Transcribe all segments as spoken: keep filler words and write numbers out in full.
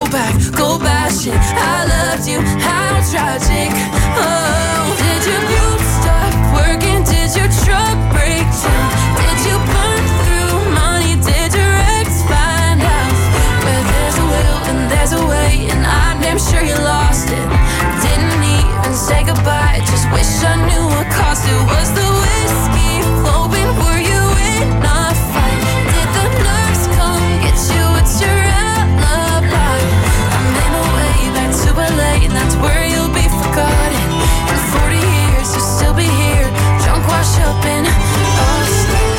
back, go bashing. I loved you, how tragic. Oh, did your mute stop working? Did your truck break down? Did you burn through money? Did your ex find out? Where there's a will and there's a way, and I'm damn sure you lost it. Didn't even say goodbye, just wish I knew what cost it. Was the whiskey flowing? Were you in a fight? Did the nurse come get you? It's your alibi. I made my way back to L A, and that's where you'll be forgotten. In forty years you'll still be here, drunk, wash up in us.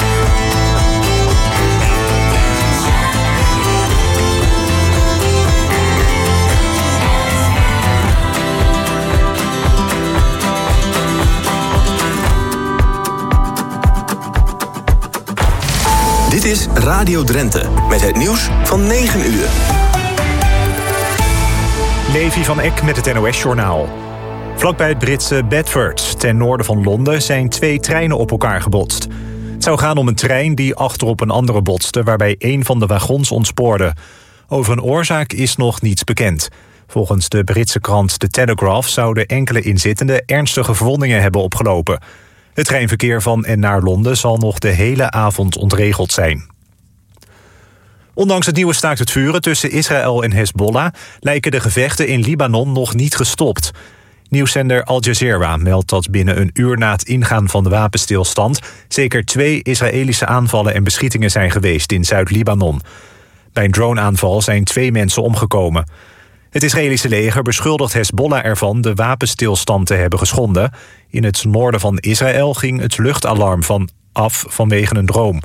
Dit is Radio Drenthe met het nieuws van negen uur. Levi van Eck met het N O S-journaal. Vlakbij het Britse Bedford, ten noorden van Londen, zijn twee treinen op elkaar gebotst. Het zou gaan om een trein die achterop een andere botste, waarbij één van de wagons ontspoorde. Over een oorzaak is nog niets bekend. Volgens de Britse krant The Telegraph zouden enkele inzittenden ernstige verwondingen hebben opgelopen. Het treinverkeer van en naar Londen zal nog de hele avond ontregeld zijn. Ondanks het nieuwe staakt het vuren tussen Israël en Hezbollah lijken de gevechten in Libanon nog niet gestopt. Nieuwszender Al Jazeera meldt dat binnen een uur na het ingaan van de wapenstilstand zeker twee Israëlische aanvallen en beschietingen zijn geweest in Zuid-Libanon. Bij een droneaanval zijn twee mensen omgekomen. Het Israëlische leger beschuldigt Hezbollah ervan de wapenstilstand te hebben geschonden. In het noorden van Israël ging het luchtalarm van af vanwege een droom.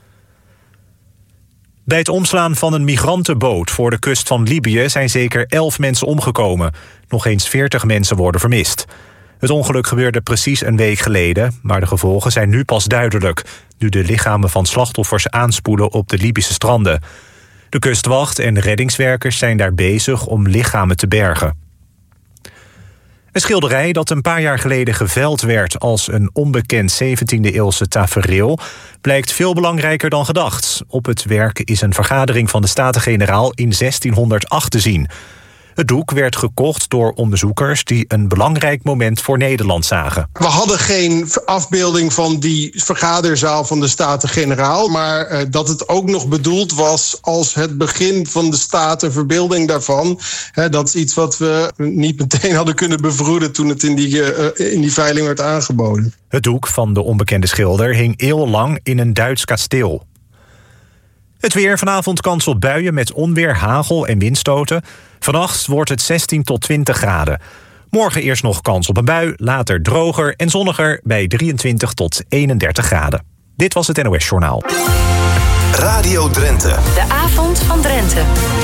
Bij het omslaan van een migrantenboot voor de kust van Libië zijn zeker elf mensen omgekomen. Nog eens veertig mensen worden vermist. Het ongeluk gebeurde precies een week geleden, maar de gevolgen zijn nu pas duidelijk, nu de lichamen van slachtoffers aanspoelen op de Libische stranden. De kustwacht en reddingswerkers zijn daar bezig om lichamen te bergen. Een schilderij dat een paar jaar geleden geveld werd als een onbekend zeventiende-eeuwse tafereel blijkt veel belangrijker dan gedacht. Op het werk is een vergadering van de Staten-Generaal in zestienhonderdacht te zien. Het doek werd gekocht door onderzoekers die een belangrijk moment voor Nederland zagen. We hadden geen afbeelding van die vergaderzaal van de Staten-Generaal, maar uh, dat het ook nog bedoeld was als het begin van de Staten-verbeelding daarvan. Hè, dat is iets wat we niet meteen hadden kunnen bevroeden toen het in die, uh, in die veiling werd aangeboden. Het doek van de onbekende schilder hing eeuwenlang in een Duits kasteel. Het weer, vanavond kans op buien met onweer, hagel en windstoten. Vannacht wordt het zestien tot twintig graden. Morgen eerst nog kans op een bui, later droger en zonniger bij drieëntwintig tot eenendertig graden. Dit was het N O S-journaal. Radio Drenthe. De avond van Drenthe.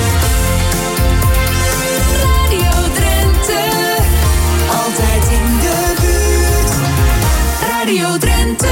Radio Drenthe, altijd in de buurt. Radio Drenthe.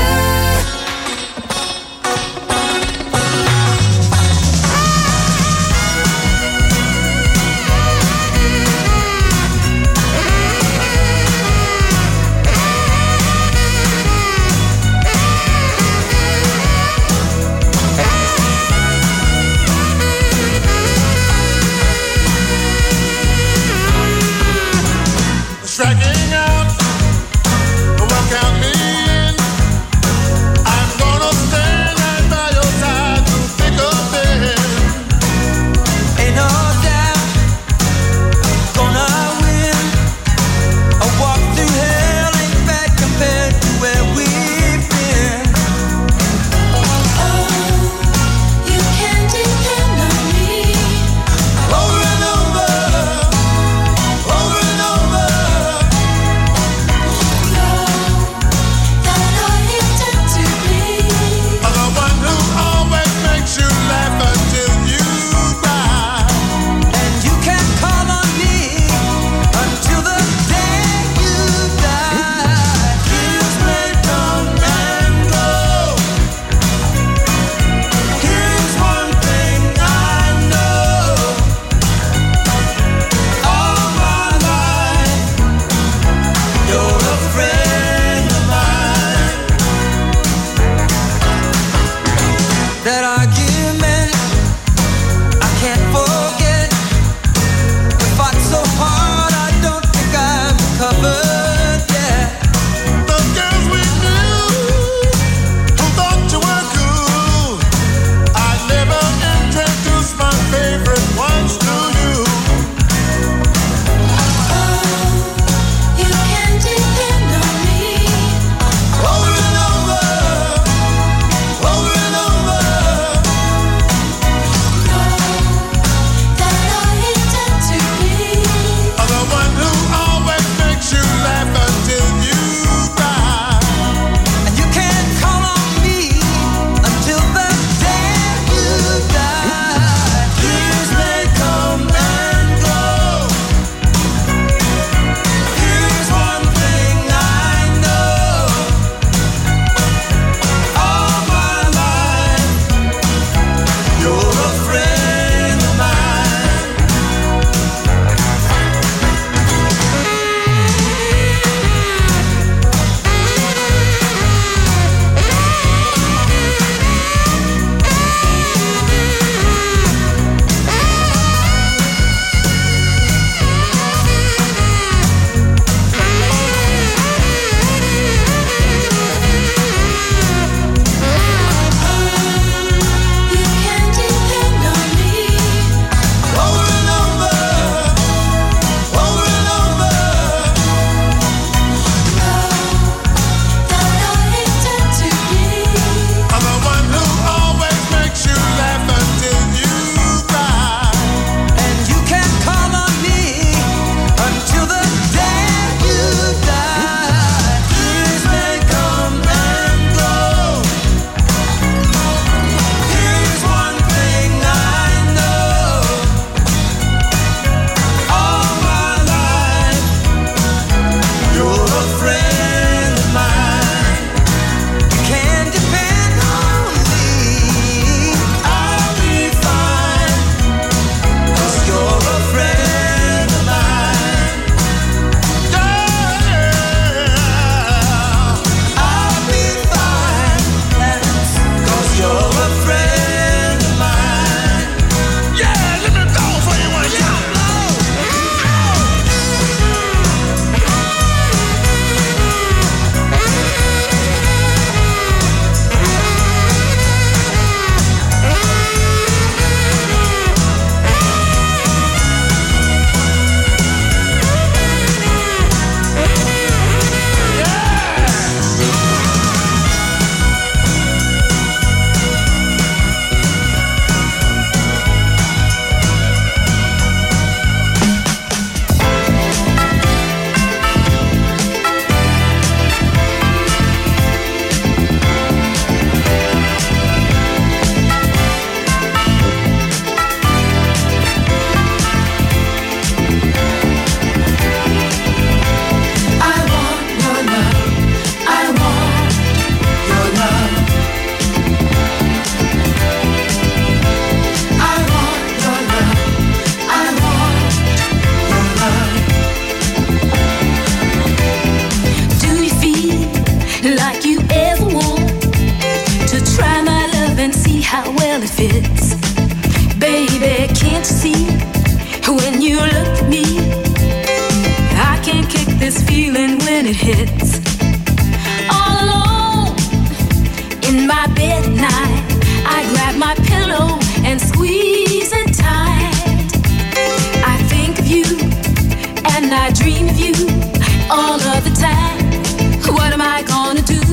when you look at me, I can't kick this feeling when it hits. All alone in my bed at night, I grab my pillow and squeeze it tight. I think of you and I dream of you all of the time. What am I gonna do?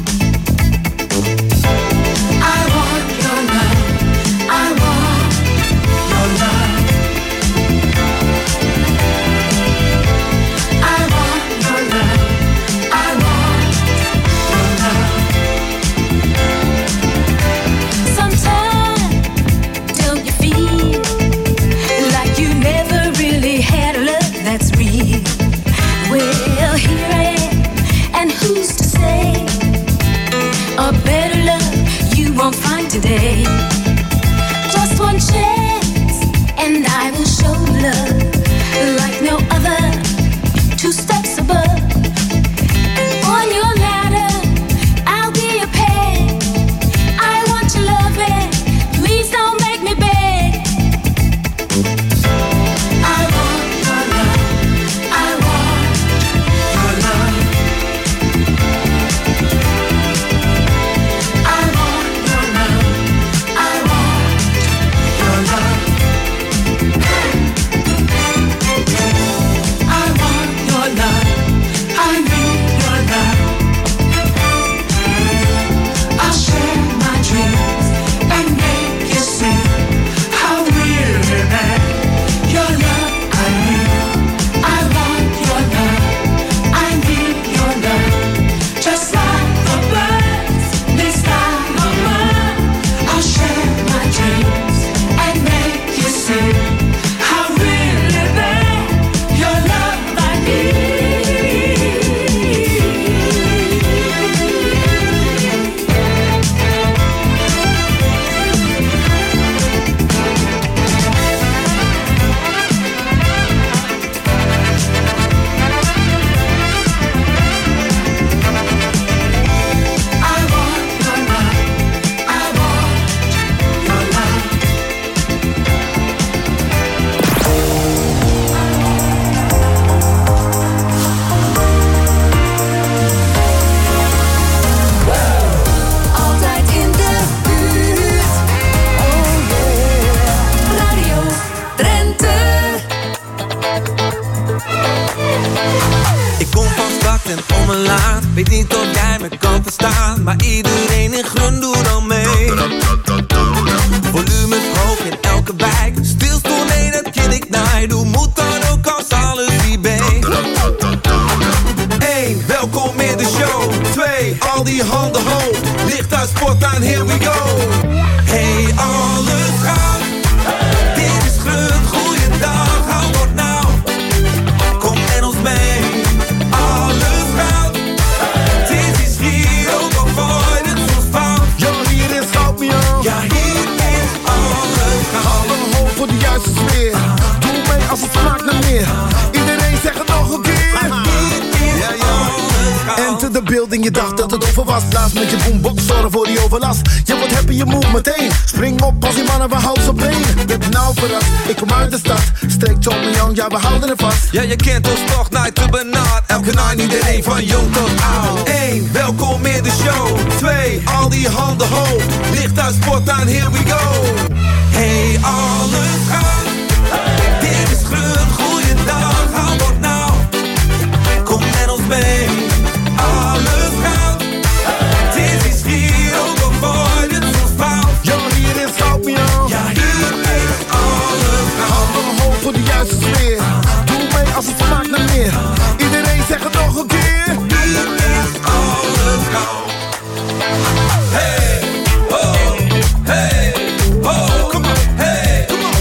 I want your love. I want your love. I want your love. I want your love. Sometimes don't you feel like you never really had a love that's real? Well, here I am, and who's to say a better love you won't find today? Just one chance and I will show love like no other, two steps above. On your ladder I'll be a peg. I want your love and please don't make me beg. I want your love. I want your love. I want your love. I want your love. I want your love. I need your love. I'll share my dreams and make you see how really bad your love I need. I want your love. I need your love. Just like the birds, this time of mine, I'll share my dreams and make you see how really bad your love I need. I want your love. I want your love. Altijd in de buurt. Oh yeah. Radio Drenthe. Ik kom van stad en omlaag. Weet niet of jij me kan verstaan, maar iedereen in Grun doet al mee. Volumes hoog in elke wijk. Stilstond, nee, dat ken ik niet. Hoe moet dan ook als alles wie ben? Eén, welkom in de show. Twee, al die handen hoog. Licht uit sport aan, here we go. Hey, alles gaat. Dit is Grun, goeiedag, hou wat nou. Kom met ons mee. Alles gaat. Dit is hier ook al voor het soms fout. Yo, hier is Houd Me On. Ja, hier is alles gaat. Handen hoog voor de juiste sfeer. Doe mee als het smaakt naar meer. Iedereen zegt het nog een keer. Ja, ja. Enter the building, je dacht dat het over was. Laat met je boombox zorgen voor die overlast. Je wordt happy, je move meteen. Spring op als die mannen, we houden op been. Dit nou verrast, ik kom uit de stad. Streek Tom en Young, ja we houden er vast. Ja, je kent ons toch, night te benard. Elke night, iedereen van jong tot oud. Eén, welkom in de show. Twee, al die handen hoog. Licht uit sport aan, here we go. Hey, alles gaat. Dit is Grun, goeiedag, hou wat nou. Kom met ons mee. Alles gaat. Dit is hier ook al voor dit soort fout. Yo, hier is Houd Me On. Ja, hier is alles gaat. Handen hoog voor de juiste sfeer. Doe mee als het smaakt naar meer. Iedereen zegt het nog een keer. Hier is alles gaat. Hey, oh, hey, oh, come on, hey, come on.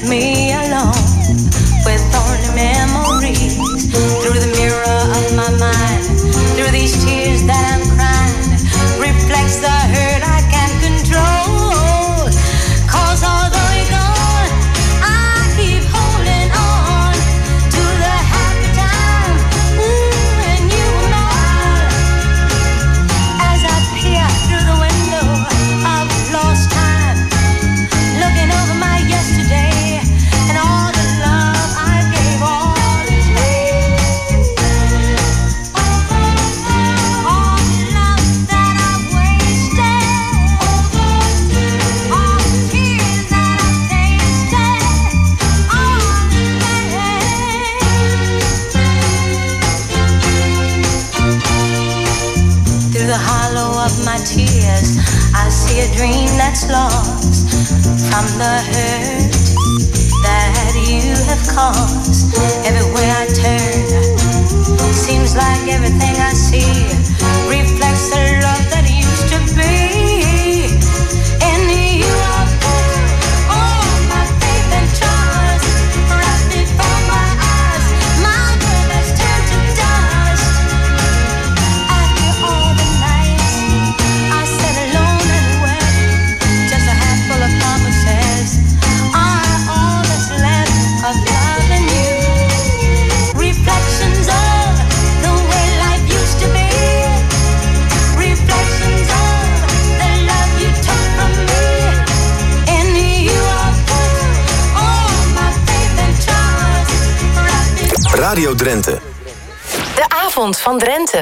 me alone with only memories through the mirror of my mind, through these tears that I'm crying, reflects the hurt I can't control. Cause although you're gone, I keep holding on to the happy time, ooh, when you were mine. As I peer through the window of lost time, looking over my yesterday and all the love I gave, all is vain. All the love that I've wasted, all the tears that I've tasted, all is vain. Through the hollow of my tears, I see a dream that's lost from the hurt that you have caused. Everywhere I turn, seems like everything I see reflects the love that used to be. In you I put all my faith and trust, right before my eyes, my world has turned to dust. After all the nights I sat alone and wept, just a handful of promises are all that's left of loving you. Reflections of the way life used to be, reflections of the love you took from me. In you I put all my faith and trust, right before Radio Drenthe. De avond van Drenthe.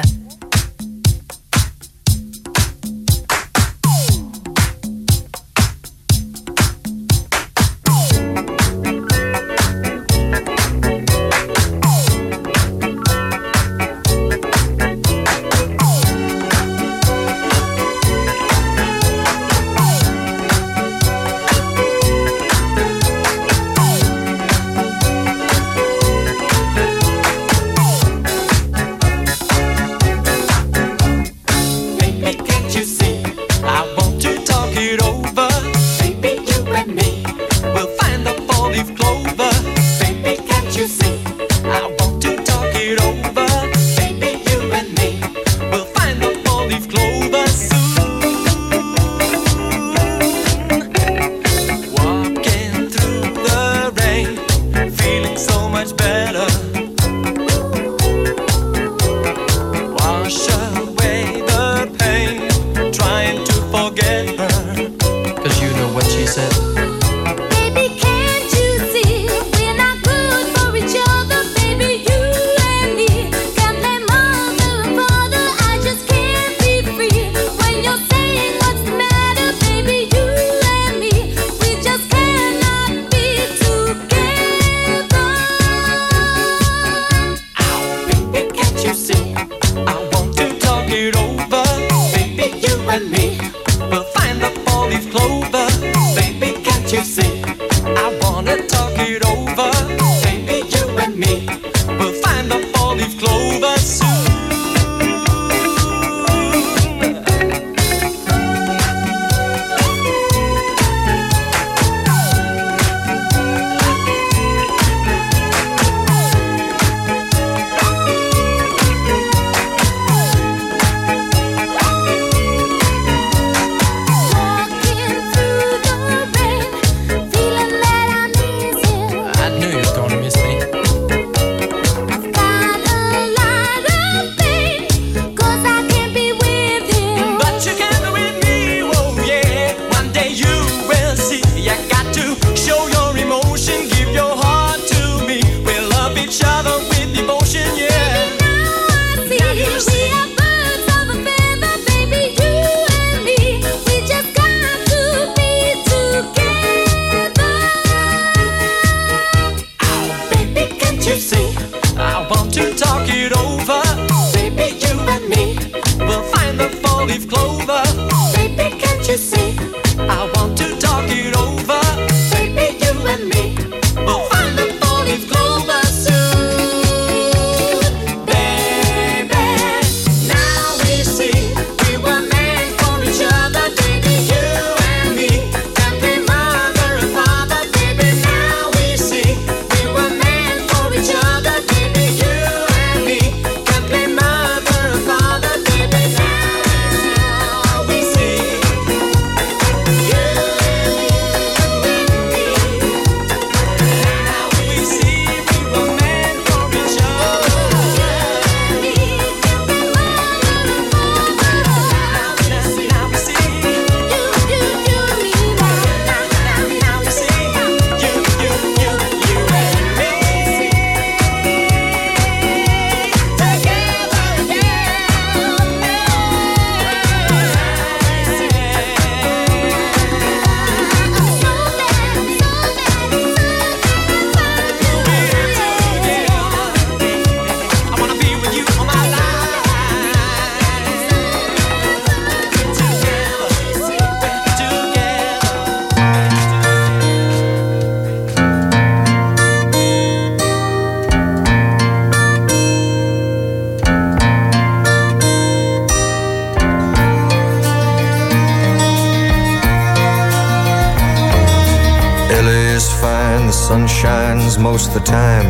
sun shines most of the time,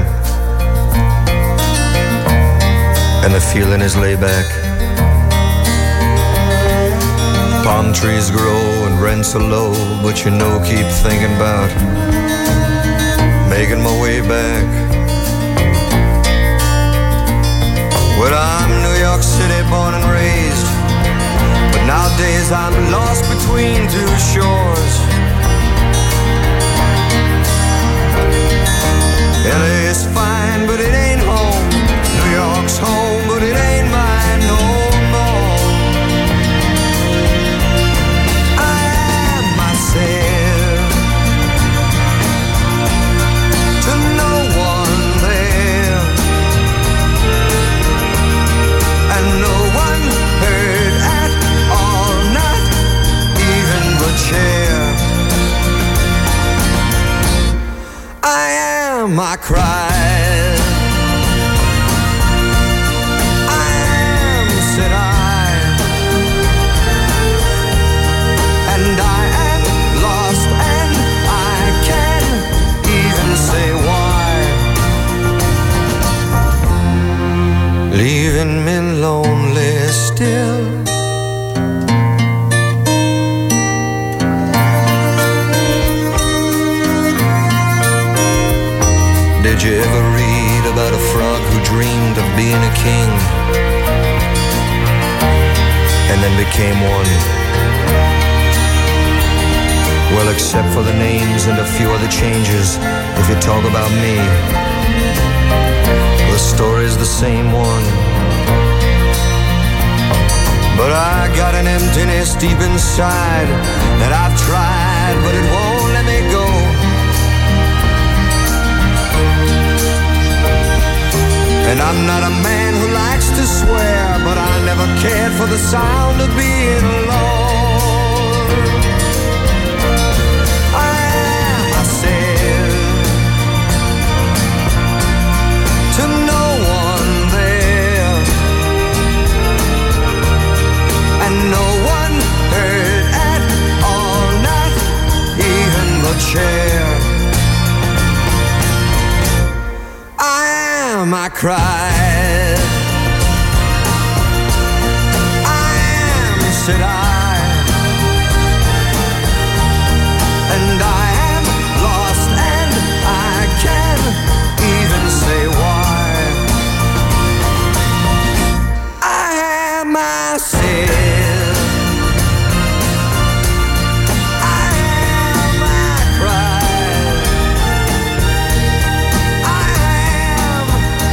and the feeling is laid back. Palm trees grow and rents are low, but you know, keep thinking about making my way back. Well, I'm New York City born and raised, but nowadays I'm lost between two shores. L A's fine, but it ain't home. New York's home, but it ain't mine no more. I am myself to no one there, and no one heard at all, not even the chair. I am, I cried. I am, said I, and I am lost, and I can't even say why. Leaving me lonely still. Did you ever read about a frog who dreamed of being a king and then became one? Well, except for the names and a few other changes, if you talk about me, the story's the same one. But I got an emptiness deep inside that I've tried, but it won't let me go. And I'm not a man who likes to swear, but I never cared for the sound of being alone. I am myself to no one there, and no one heard at all, not even the chair. I cried. I am, said I, and I am lost, and I can't even say why. I am myself. I am, I cried. I am.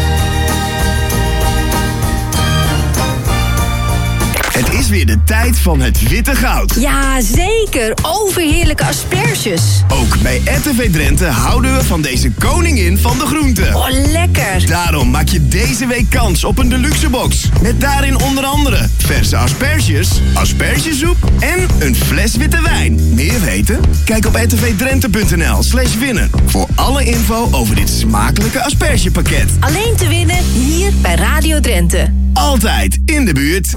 Het is weer de tijd van het witte goud. Ja, zeker. Overheerlijke asperges. Ook bij R T V Drenthe houden we van deze koningin van de groenten. Oh, lekker. Daarom maak je deze week kans op een deluxe box. Met daarin onder andere verse asperges, aspergesoep en een fles witte wijn. Meer weten? Kijk op r t v drenthe punt n l slash winnen. Voor alle info over dit smakelijke aspergepakket. Alleen te winnen hier bij Radio Drenthe. Altijd in de buurt.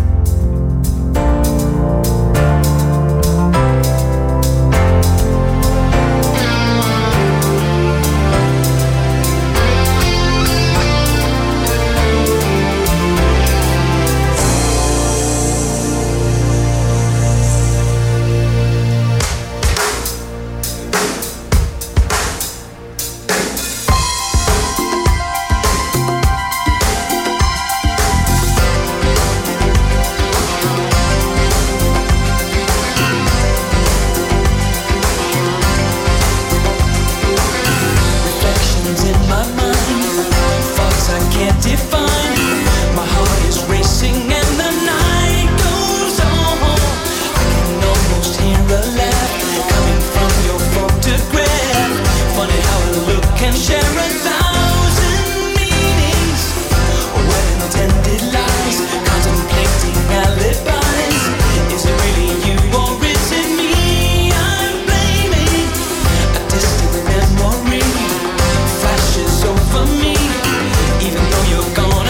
Even though you're gone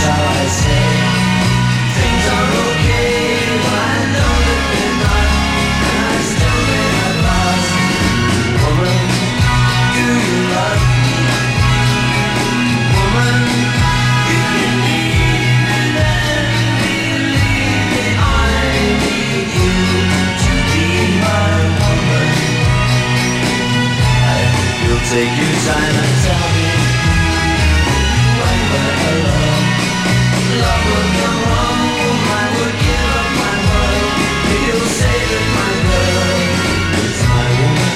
shall I say? Things are okay, but I know that they're not, and I still may have lost. Woman, do you love me? Woman, if you need me, then believe me, I need you to be my woman. I hope you'll take your time and tell me when we're alone. Love will come wrong, I would give up my world if you'll say that my girl is my woman.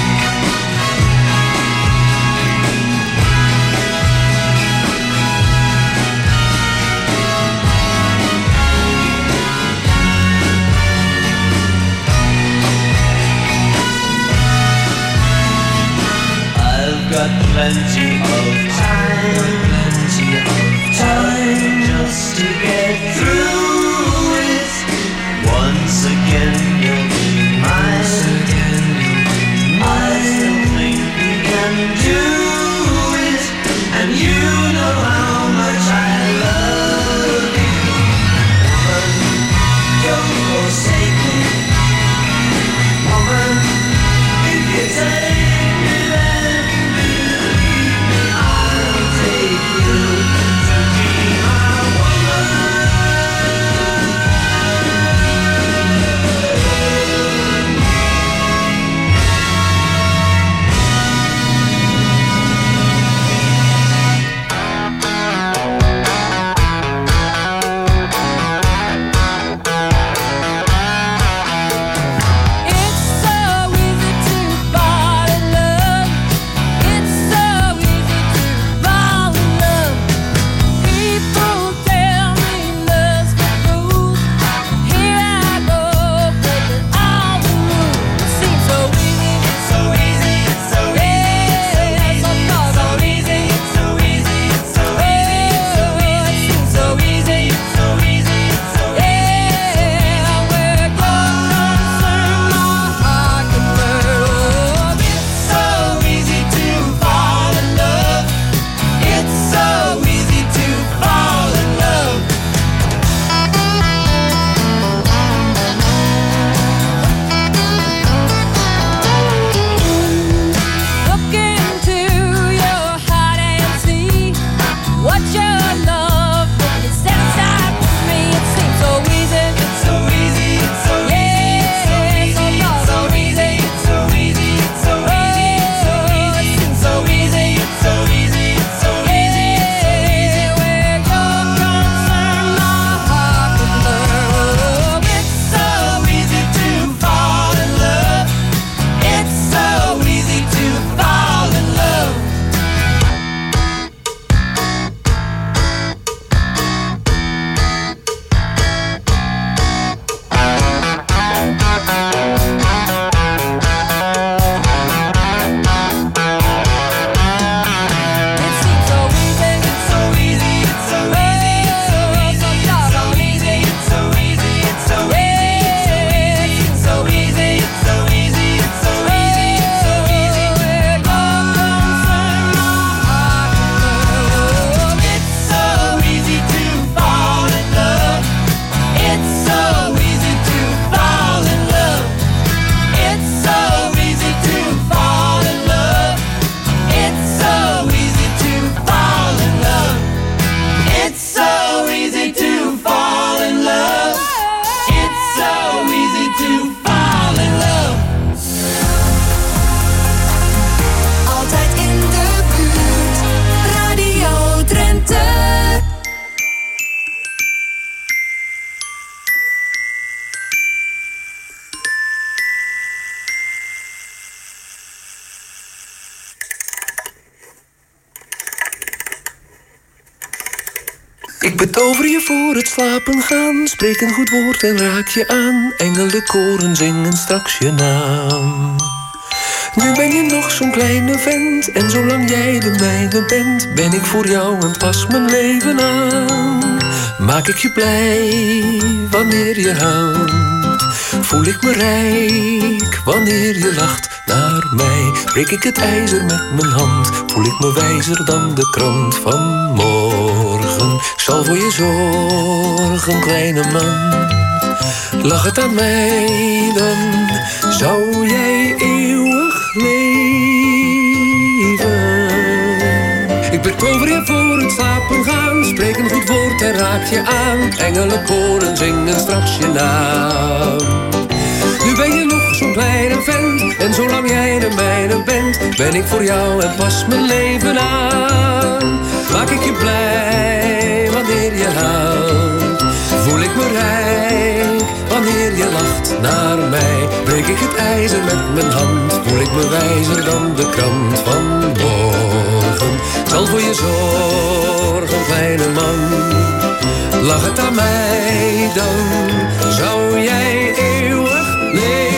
I've got plenty of time, plenty of time just to get through it. Once again you'll be mine, again you'll be mine. I still think we can do it, and you know how much I love you. Woman, don't forsake me. Woman, if you take me, then believe me, I'll take you to be my woman. It's so easy to fall in love. It's so easy to fall in love. People tell me love's for fools. Here I go, breaking all the rules. It seems so easy, it's so easy, it's so easy, it's so easy, it's so easy, it's so easy, it's so easy, it seems so easy, it's so easy, it's so easy. Yeah, where you're concerned, my heart can burn. It's so easy to fall in love. It's so easy to fall in love. Look into your heart and see what your love really set aside for me. It seems so easy, it's so easy, it's so easy, it's so easy, it's so easy, it's so easy, it's so easy, it's so easy, it seems so easy, it's so easy, it's so easy, it's so easy. Where you're concerned, my heart can love. It's so easy to fall in love. It's so easy to fall in love. It seems so easy, it's so easy, it's so easy, it's so easy, it's so easy, it's so easy, it's so easy, it seems so easy, it's so easy, it's so easy, it's so easy. Where you're concerned, my heart can love. It's so easy to fall in love. It's so easy to fall in love. It's so easy to fall in love. It's so easy to fall in love. It's so easy to fall in love. It's so easy to fall in love. Altijd in de buurt. Radio Drenthe. Ik betover je voor het slapen gaan, spreek een goed woord en raak je aan. Engelenkoren zingen straks je naam. Nu ben je nog zo'n kleine vent, en zolang jij de mijne bent, ben ik voor jou en pas mijn leven aan. Maak ik je blij wanneer je huilt, voel ik me rijk wanneer je lacht naar mij. Breek ik het ijzer met mijn hand, voel ik me wijzer dan de krant van morgen. Ik zal voor voor je zorgen, kleine man. Lag het aan mij, dan zou jij eeuwig leven. Ik betover je voor het slapen gaan, spreek een goed woord en raak je aan. Engelenkoren zingen straks je naam. Nu ben je nog zo'n kleine vent, en zolang jij de mijne bent, ben ik voor jou en pas mijn leven aan. Maak ik je blij wanneer je huilt, voel ik me rijk wanneer je lacht naar mij. Breek ik het ijzer met mijn hand, voel ik me wijzer dan de krant van morgen. Ik zal voor je zorgen, kleine man. Lag het aan mij, dan zou jij eeuwig leven.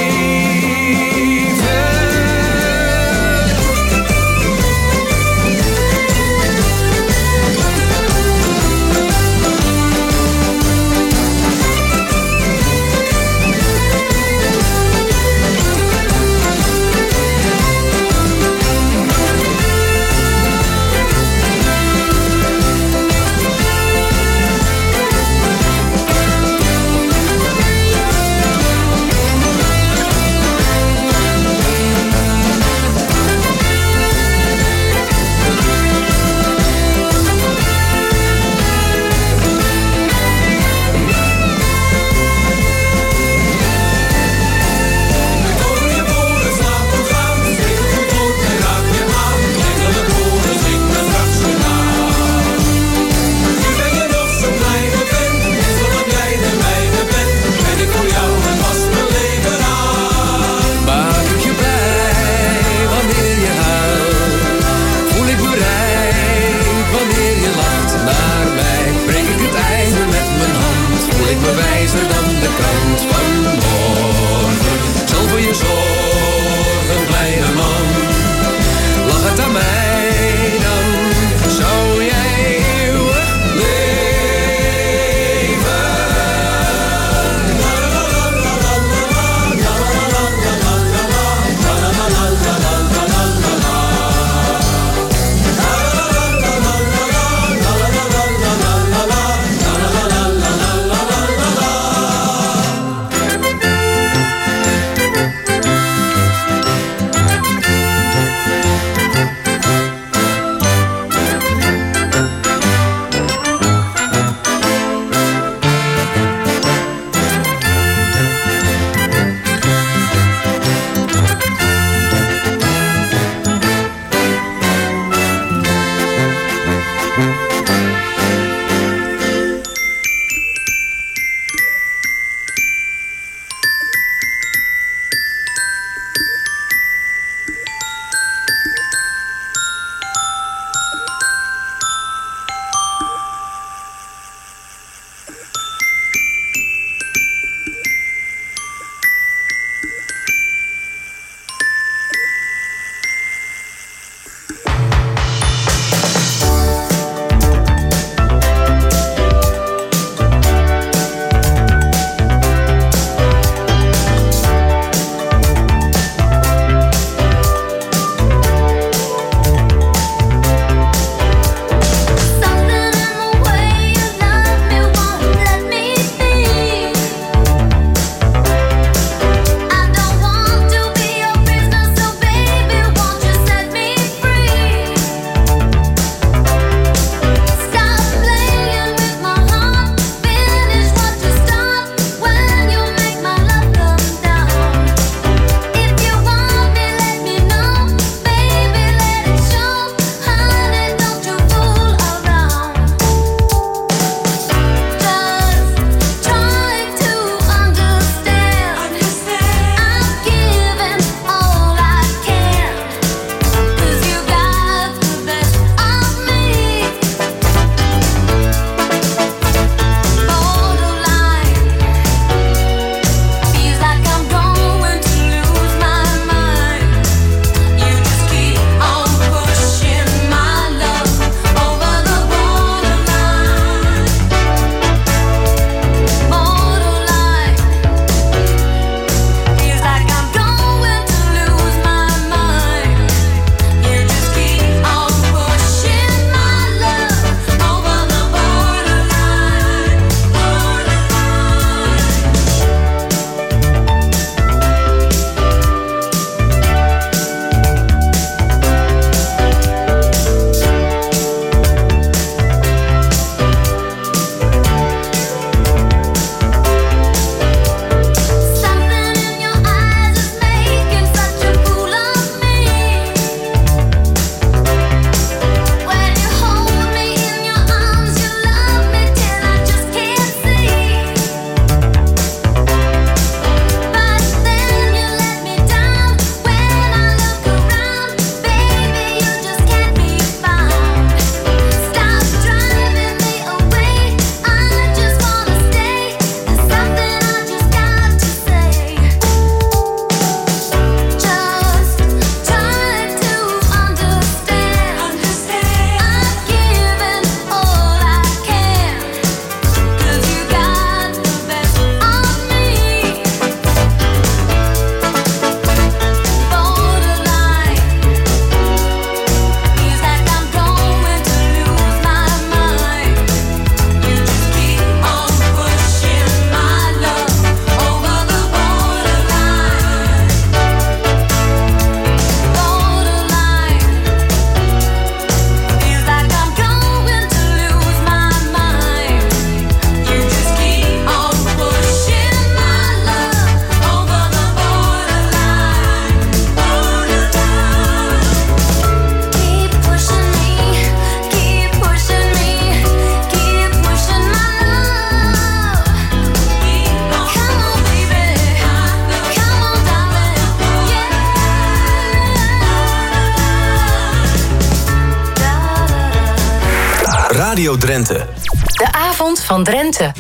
Radio Drenthe. De avond van Drenthe.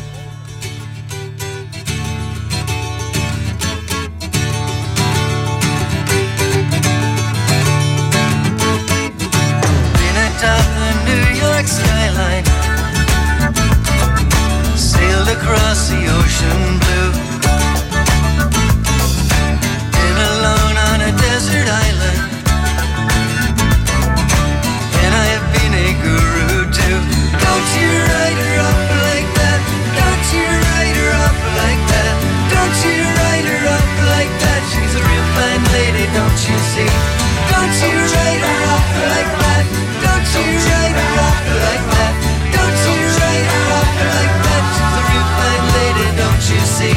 Skyline sailed across the ocean blue, been alone on a desert island, and I have been a guru too. Don't you write her up like that, don't you write her up like that, don't you write her up like that. She's a real fine lady, don't you see? Don't you write her up like that, don't you write her up like that, don't you write her up like that. She's a real fine lady, don't you see?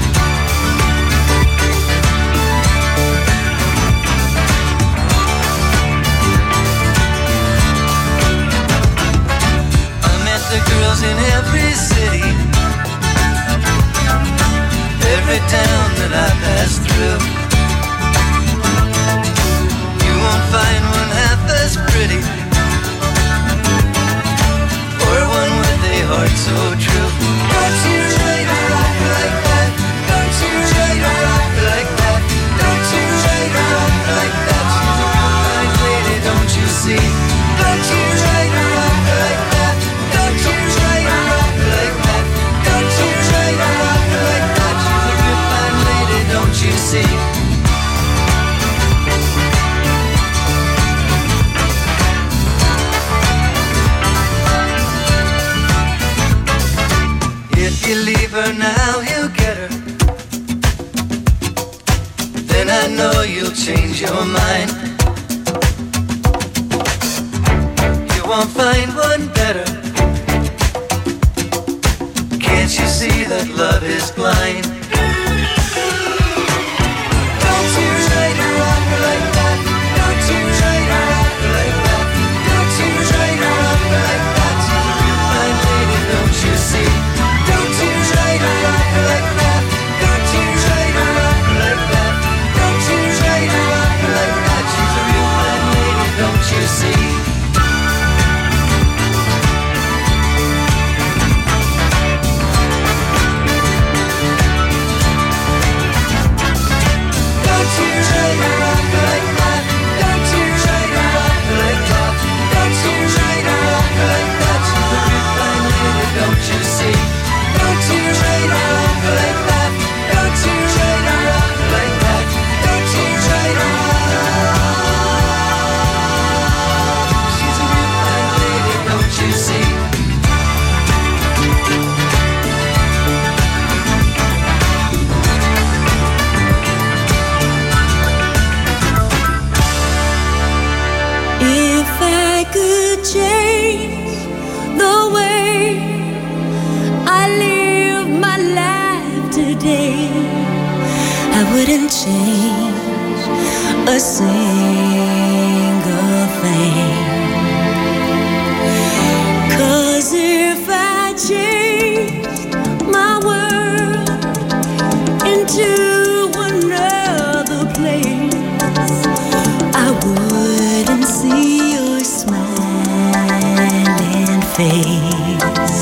I met the girls in every city, every town that I passed through. You won't find one half as pretty, or one with a heart so true. Don't you write her up like that, don't you write her up like that, don't you write her up like that. She's a real fine lady, don't you see? Don't you write her up like that, don't you write her up like that, don't you write her up like that. She's a real fine lady, don't you see? If you leave her now, he'll get her. Then I know you'll change your mind. You won't find one better. Can't you see that love is blind? Don't you write her up like that, don't you write her up like that, don't you write her up like that. She's a real fine lady, don't you see? Don't you write her up like that, don't you write her up like that, don't you write her up like that. She's a real fine lady, don't you see? Don't you write her up like that, don't you write her up like that, don't you write her up like that. She's a real fine lady, don't you see? Don't you write her up like that, don't you write her up like that, don't you write her up. She's a real fine lady, don't you see? If I could change the way I live my life today, I wouldn't change a single thing. 'Cause if I changed my world into another place, I wouldn't see your smiling face.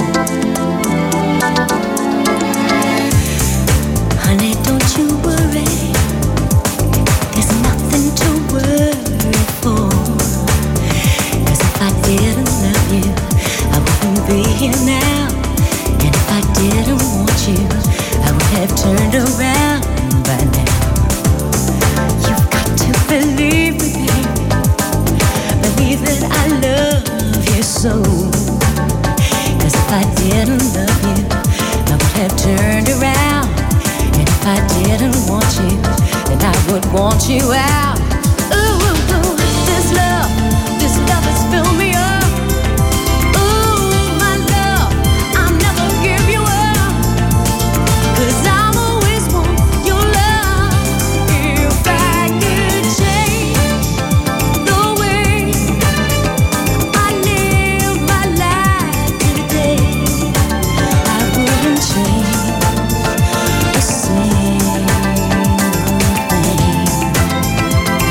Honey, don't you worry, there's nothing to worry for. 'Cause if I didn't love you, I wouldn't be here now. And if I didn't want you, I would have turned around by now. You've got to believe me, believe that I love you so. 'Cause if I didn't love you, I would have turned around. And if I didn't want you, then I would want you out. Ooh, ooh, ooh, this love, this love has filled me up. Ooh, my love, I'll never give you up. 'Cause I'm always want your love. If I could change the way I live my life today, I wouldn't change a single thing.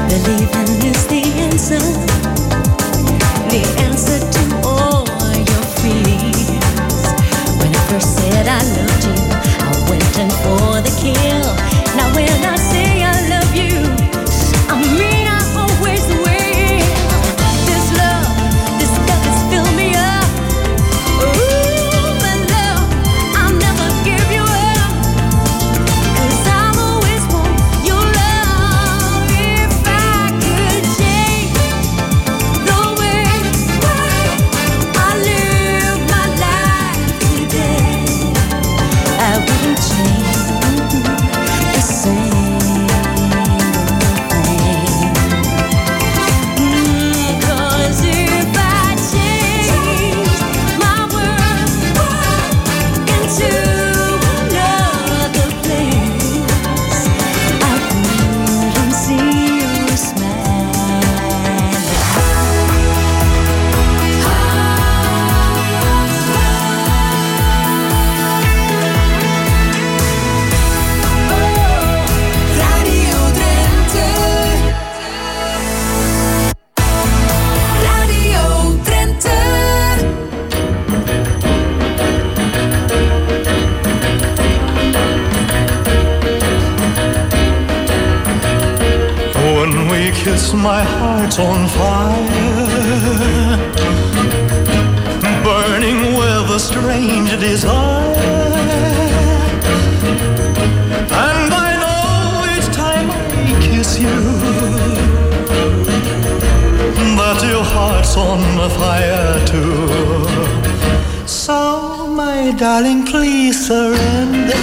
Believing is the answer, the answer to all your fears. When I first said I loved you, I went in for the kill. Now when I say I love you, I mean I always will. This love, this love has filled me up. Ooh, but love, I'll never give you up. 'Cause I'll always want your love. If I could change the way I live my life today, I wouldn't change a single thing. Mm, 'cause if I change my world into another place, I wouldn't see your smile. Radio Drenthe. Radio Drenthe. When we kiss, my heart's on fire, burning with a strange desire. And I know each time I kiss you that your heart's on fire too. So, my darling, please surrender.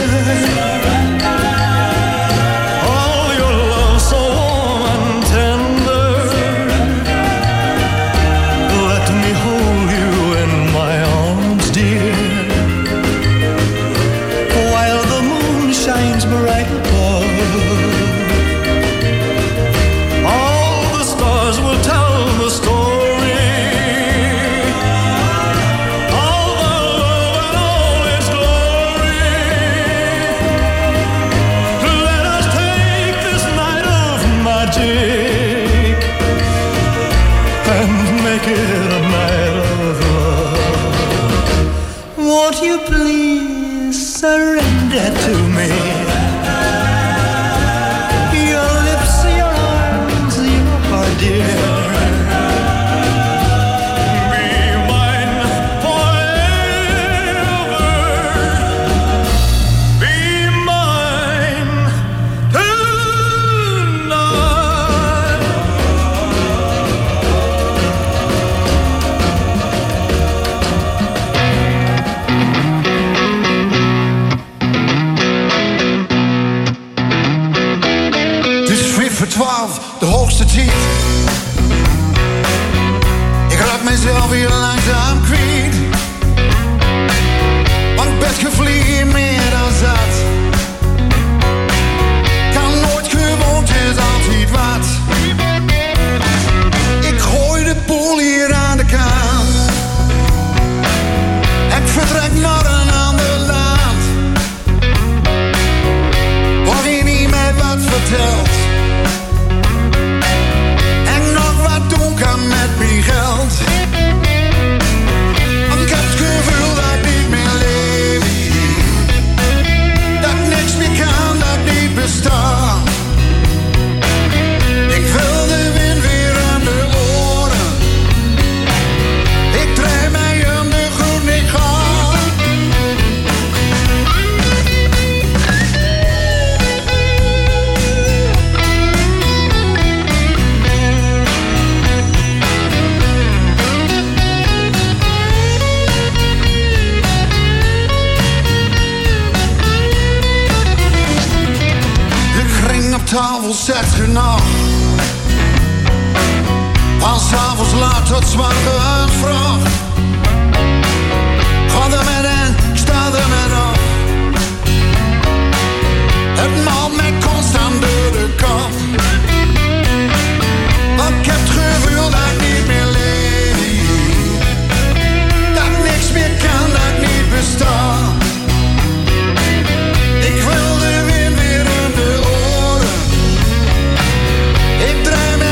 All your love so warm and tender. Let me hold you in my arms, dear, while the moon shines bright above. All the stars will tell the story. All the love and all its glory. Let us take this night of magic and make it a night of love. Won't you please surrender to me? Your lips, your arms, your heart, dear. Be mine forever. Be mine tonight. Het is vijf voor twaalf, de hoogste tijd. Ik raak mezelf weer langzaam kwijt. Want bedgevlieg meer dan zat. Kan nooit gewoon, het is altijd wat. Ik gooi de boel hier aan de kant. Ik vertrek naar een ander land. Waar je niet mij wat vertelt. En nog wat doen kan met mijn geld. Want ik heb het gevoel dat ik niet meer leef. Dat niks meer kan, dat niet bestaat. Ik wil de wind weer aan de oren. Ik draai mij om de groen, ik ga. De kring op tafel zet genoeg. Van 's avonds laat tot zwarte vroeg. Ga er met en sta er met op. Het maalt mij constant door de kop. Want ik heb het gevoel dat ik niet meer leef. Dat niks meer kan, dat niet bestaat. Ik wil de wind weer in de oren. Ik draai me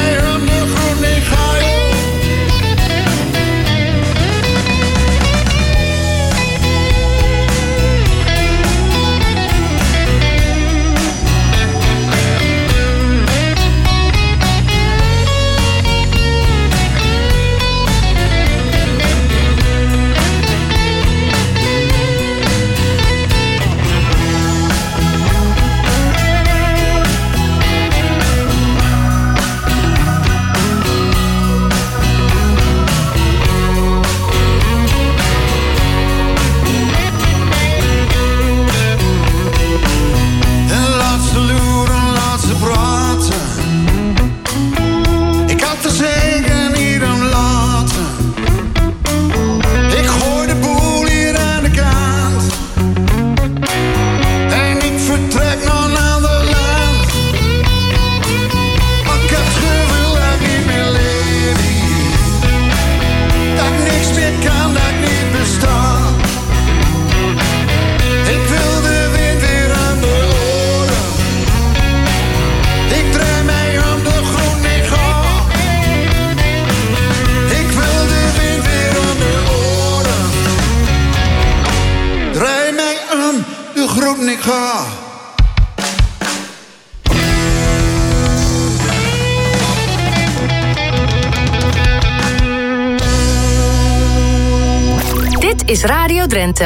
is Radio Drenthe.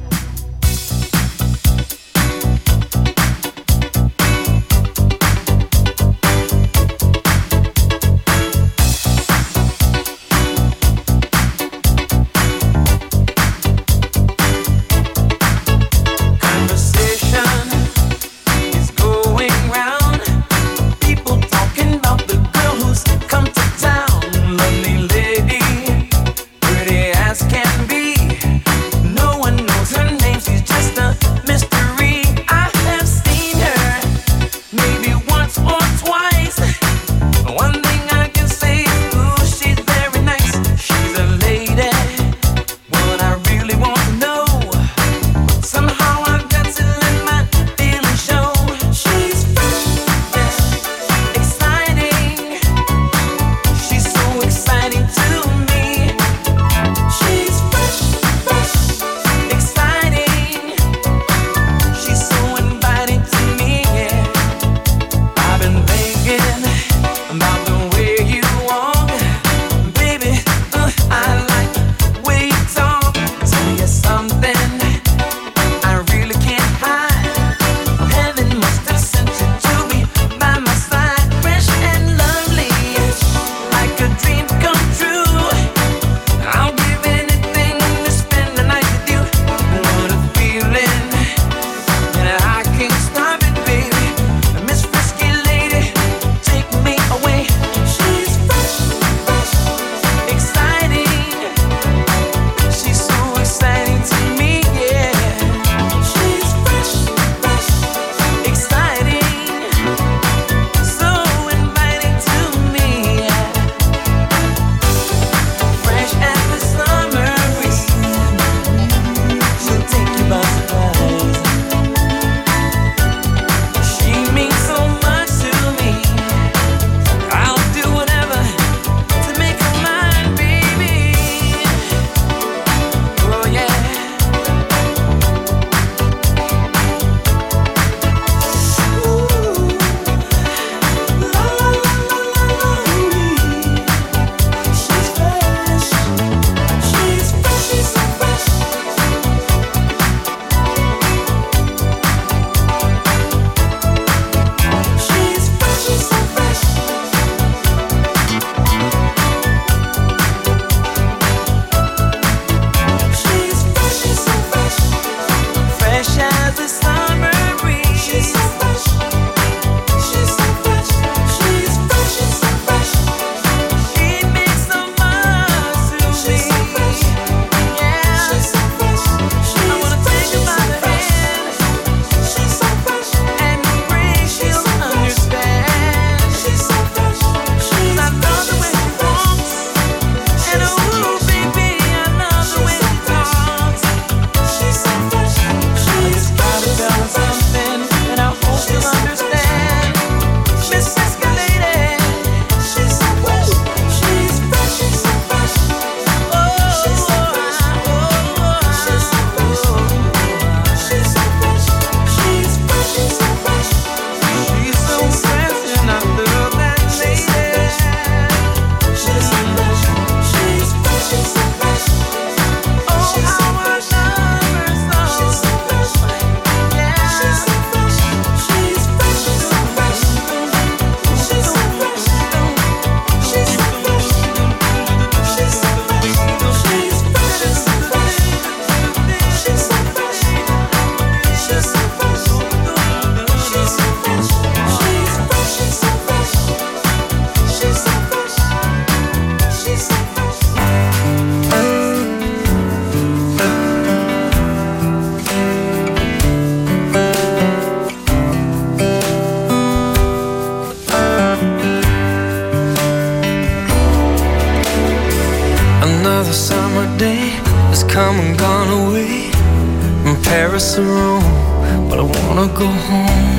come and gone away from Paris or Rome, but I wanna go home.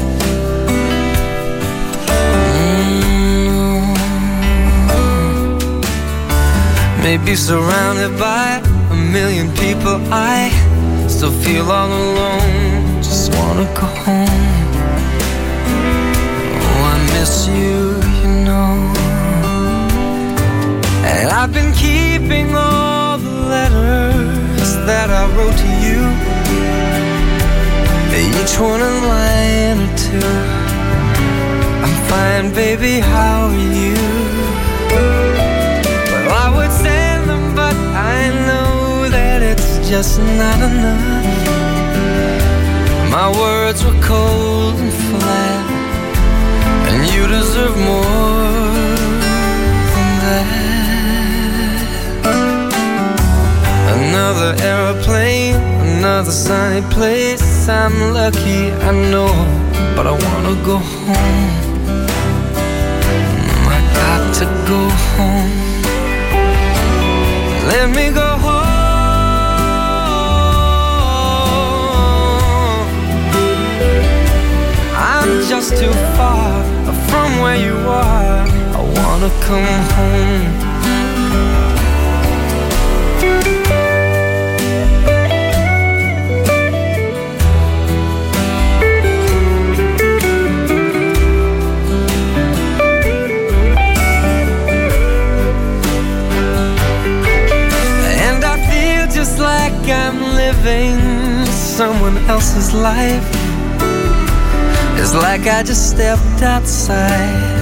Mm. Maybe surrounded by a million people, I still feel all alone. Just wanna go home. Oh, I miss you, you know. And I've been keeping all the letters that I wrote to you, each one a line or two. I'm fine, baby, how are you? Well, I would send them, but I know that it's just not enough. My words were cold and flat, and you deserve more than that. Another airplane, another sunny place. I'm lucky, I know, but I wanna go home. I got to go home. Let me go home. I'm just too far from where you are. I wanna come home. Like I'm living someone else's life. It's like I just stepped outside